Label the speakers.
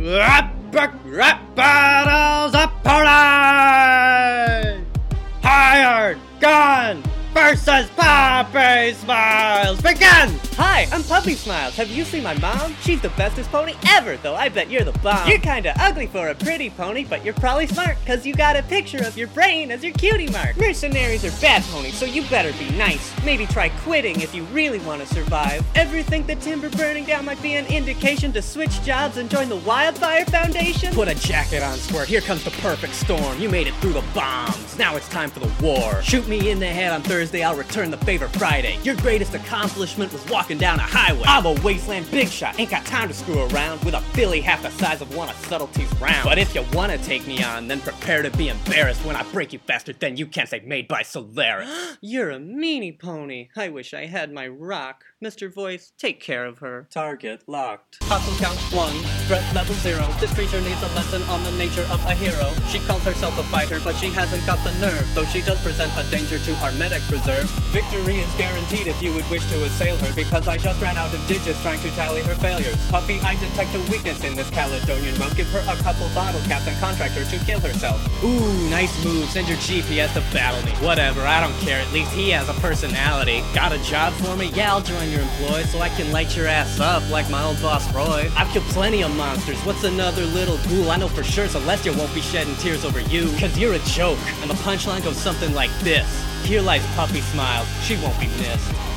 Speaker 1: Rap battles of pony! Hired Gun versus Puppy Smiles! Begin!
Speaker 2: Hi, I'm Puppy Smiles. Have you seen my mom? She's the bestest pony ever, though I bet you're the bomb. You're kinda ugly for a pretty pony, but you're probably smart, cause you got a picture of your brain as your cutie mark. Mercenaries are bad ponies, so you better be nice. Maybe try quitting if you really want to survive. Ever think the timber burning down might be an indication to switch jobs and join the Wildfire Foundation?
Speaker 1: Put a jacket on, Squirt. Here comes the perfect storm. You made it through the bombs. Now it's time for the war. Shoot me in the head on Thursday, I'll return the favor Friday. Your greatest accomplishment was walking down a highway. I'm a wasteland big shot. Ain't got time to screw around with a filly half the size of one of Subtlety's round. But if you wanna take me on, then prepare to be embarrassed when I break you faster than you can say made by Solaris.
Speaker 2: You're a meanie pony. I wish I had my rock. Mr. Voice, take care of her.
Speaker 1: Target locked.
Speaker 2: Possum count 1, threat level 0. This creature needs a lesson on the nature of a hero. She calls herself a fighter, but she hasn't got the nerve, though she does present a danger to our medic reserve. Victory is guaranteed if you would wish to assail her, because I just ran out of digits trying to tally her failures. Puppy, I detect a weakness in this Caledonian monk. Give her a couple bottle caps and contract her to kill herself.
Speaker 1: Ooh, nice move. Send your GPS to battle me. Whatever, I don't care. At least he has a personality. Got a job for me? Yeah, I'll join your employ so I can light your ass up like my old boss Roy. I've killed plenty of monsters. What's another little ghoul? I know for sure Celestia won't be shedding tears over you, cause you're a joke. And the punchline goes something like this. Here lies Puppy Smiles. She won't be missed.